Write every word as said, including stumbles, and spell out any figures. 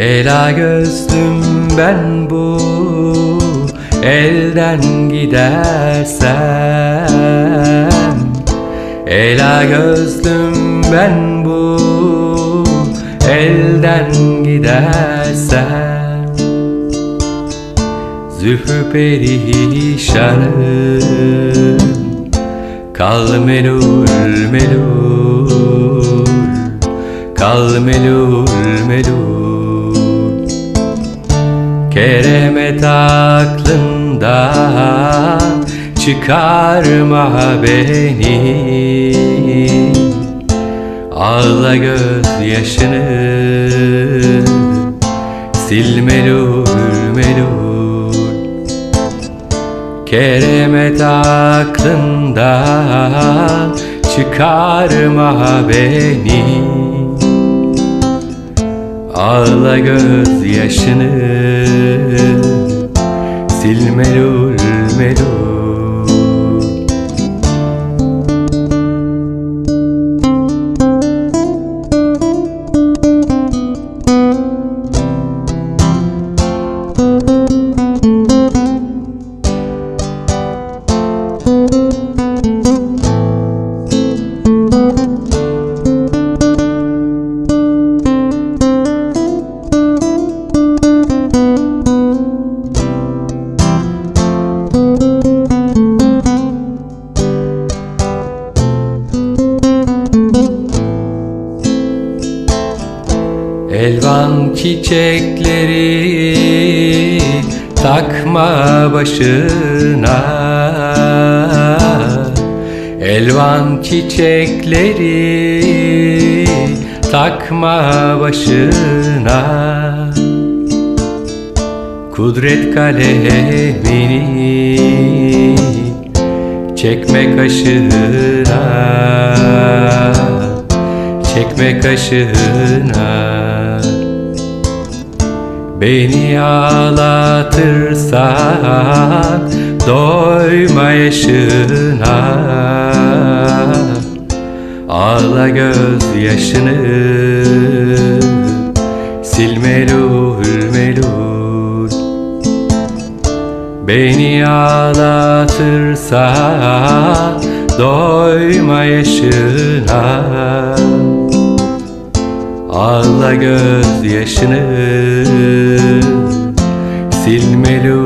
Ela gözlüm ben bu elden gidersem, ela gözlüm ben bu elden gidersem, zülfü perişanım, kal melul melul, kal melul melul. Keremet aklından çıkarma beni, ağla gözyaşını, sil melul melul. Keremet aklından çıkarma beni, ağla gözyaşını, sil melul melul. Elvan çiçekleri takma başına, elvan çiçekleri takma başına. Kudret kalemini çekme kaşına, çekme kaşına. Beni ağlatırsan doyma yaşına, ağla gözyaşını, sil melul melul. Beni ağlatırsan doyma yaşına, ağla gözyaşını, sil melul.